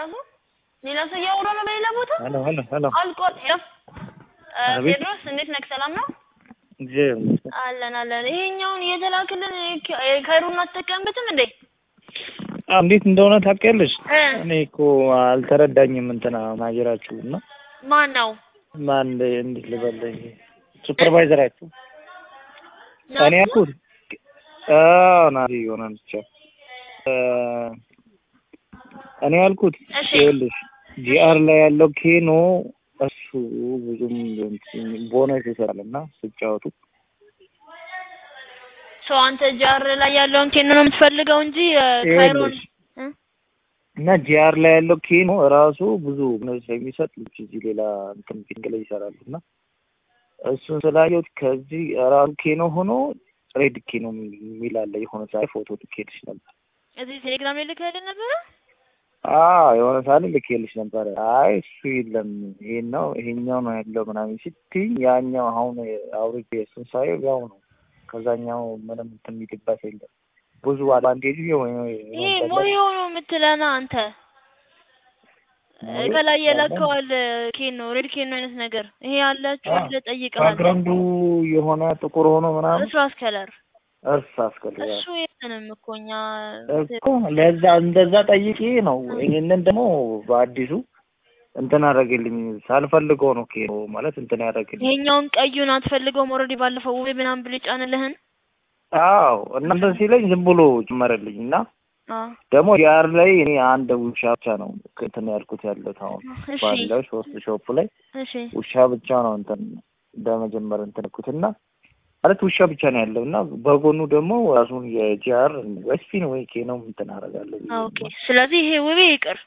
ሌላ ሰው ያወራ ነው በሌላ ቦታ ሄሎ አልቆል ቴድሮስ እንዴት ነህ ሰላም ነው አለን ይሄኛውን እየተላከልን ከሩና ተጠቀምበትም እንዴ እንዴት እንደሆነ ታውቂያለሽ እኔ እኮ አልተረዳኝም እንትና ማጀራችሁና ማን እንዴት ልበልህ ሱፐርቫይዘራችሁ እኔ አልኩት ናዲ ሆነን ብቻ እኔ አልኩት ይኸውልሽ ጂአር ላይ ያለው ኬኖ እሱ ብዙም ቦነስ ይሰራልና ሲጫወቱ ሰው አንተ ጂአር ላይ ያለውን ኬኖ ነው የምትፈልገው እንጂ ካይሮን እና ጂአር ላይ ያለው ኬኖ ራሱ ብዙ ቦነስ የሚሰጥ ልጅ እዚህ ሌላ እንትን ፒንግ ላይ ይሰራልና እሱን ስላየሁት ከዚህ ራሱ ኬኖ ሆኖ ሬድ ኬኖ የሚል አለ የሆነ ሳይ ፎቶ ልኬልሽ ነበር እዚህ ቴሌግራም ላይ ልከልኝ ነበር የሆነ ሳል ልኬልሽ ነበር አይ እሱ የለም ይሄኛው ነው ያለው ምናምን ሲትይ ያኛው አሁን አውሪቴ እሱን ሳየው ያው ነው ከዛኛው ምንም የሚልባት የለም ብዙ አድቫንቴጅ ይሄ ሞዮ ነው የምትለና አንተ ከላይ የለከዋል ኬኖ ሬድ ኬኖ አይነት ነገር ይሄ ያላችሁ ለጠይቀሃል ባክግራውንዱ የሆነ ጥቁር ሆኖ ምናምን እርሳስ ከለር እሱ የለም እኮኛ እኮ ለዛ እንደዛ ጠይቄ ነው ይሄንን ደግሞ በአዲሱ እንትን አደረገልኝ ሳልፈልገው ነው ኬኖ ማለት እንትን ያደረገልኝ ይሄኛውን ቀዩን አትፈልገው ኦሬዲ ባለፈው ወይ ምናምን ብለህ ጫንልህን እናንተ ሲለኝ ዝም ብሎ ጨመረልኝና ደግሞ ጂአር ላይ እኔ አንድ ውሻ ብቻ ነው እንትን ያልኩት ያለው ታውን ባለው ሶስት ሾፕ ላይ ውሻ ብቻ ነው እንትን በመጀመር እንትን ኩትና ማለት ውሻ ብቻ ነው ያለውና በጎኑ ደግሞ ራሱን የጂአር ወስፊን ወይ ኬኖ እንትን አደርጋለሁ ኦኬ ስለዚህ ይሄ ውቤ ይቅር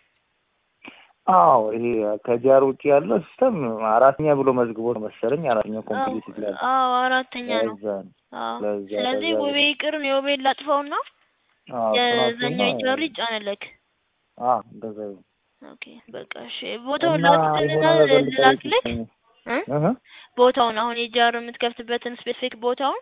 ይሄ ከጂአር ውጪ ያለው ሲስተም አራተኛ ብሎ መዝግቦ ነው መሰለኝ አራተኛ ኮምፕሊት ይላል አራተኛ ነው ስለዚህ ውቤ ይቅር ነው ውቤ ላጥፋውና የዛኛው ጂአር ይጫነልክ እንደዛ ኦኬ በቃ እሺ ቦታውን ላክልክ ቦታውን አሁን የጂአር የምትከፍትበትን ስፔሲፊክ ቦታውን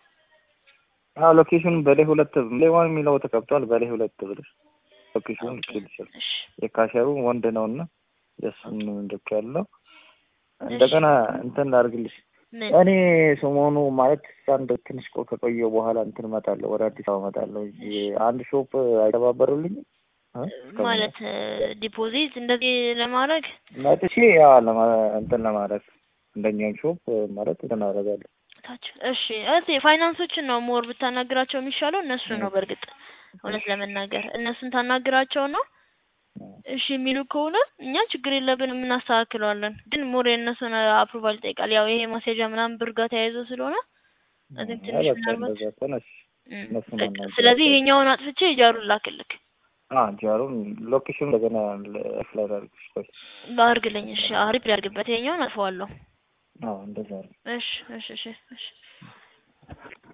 ሎኬሽኑን በላይ ሁለት ሌዋን የሚለው ተከፍቷል በላይ ሁለት ብለሽ ሎኬሽኑን ልክልሻል የካሸሩ ወንድ ነውና የሱን እንደክ ያለው እንደገና እንትን ላድርግልሽ እኔ ሰሞኑ ማለት አንድ ትንሽ ከቆየው በኋላ እንትን እመጣለሁ ወደ አዲስ አበባ እመጣለሁ አንድ ሾፕ አይተባበሩልኝ ማለት ዲፖዚት እንደዚህ ለማድረግ መጥቼ እንትን ለማድረግ እንደኛው ሾፕ ማለት ተናረጋለሁ እሺ ፋይናንሶችን ነው ሞር ብታናግራቸው የሚሻለው እነሱ ነው በርግጥ እውነት ለመናገር እነሱን ታናግራቸው ነው እሺ የሚሉ ከሆነ እኛ ችግር የለብንም እናስተካክለዋለን ግን ሞር የነሱን አፕሩቫል ይጠይቃል ያው ይሄ ማሴጃ ምናምን ብርጋ ተያይዞ ስለሆነ ትንሽ ምናልባት ስለዚህ ይሄኛውን አጥፍቼ ጂአሩን ላክልክ ጂአሩን ሎኬሽን ለገና ፍላይር አድርግልኝ እሺ አሪፍ ያርግበት ይሄኛውን አጥፈዋለሁ እንደዛ እሺ